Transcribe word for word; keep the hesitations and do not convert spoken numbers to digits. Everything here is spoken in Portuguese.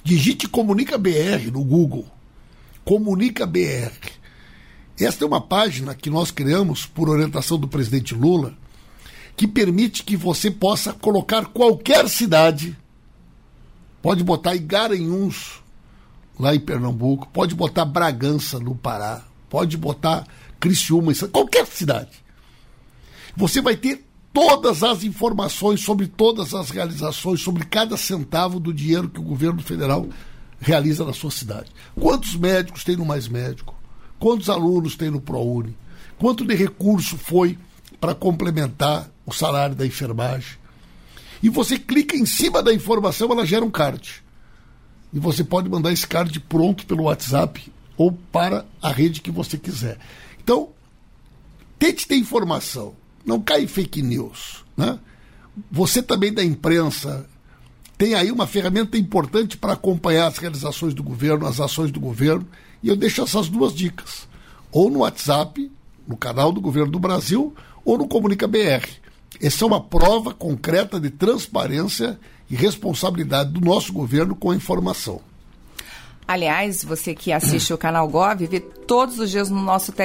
Digite Comunica B R no Google. Comunica B R. Esta é uma página que nós criamos por orientação do presidente Lula, que permite que você possa colocar qualquer cidade. Pode botar Igaranhuns, lá em Pernambuco, pode botar Bragança, no Pará, pode botar Criciúma, qualquer cidade. Você vai ter todas as informações sobre todas as realizações, sobre cada centavo do dinheiro que o governo federal realiza na sua cidade. Quantos médicos tem no Mais Médico? Quantos alunos tem no ProUni? Quanto de recurso foi para complementar o salário da enfermagem? E você clica em cima da informação, ela gera um card. E você pode mandar esse card pronto pelo WhatsApp ou para a rede que você quiser. Então, tente ter informação. Não cai em fake news, né? Você também da imprensa tem aí uma ferramenta importante para acompanhar as realizações do governo, as ações do governo, e eu deixo essas duas dicas. Ou no WhatsApp, no canal do Governo do Brasil, ou no Comunica B R. Essa é uma prova concreta de transparência e responsabilidade do nosso governo com a informação. Aliás, você que assiste o canal Gov, vê todos os dias no nosso telefone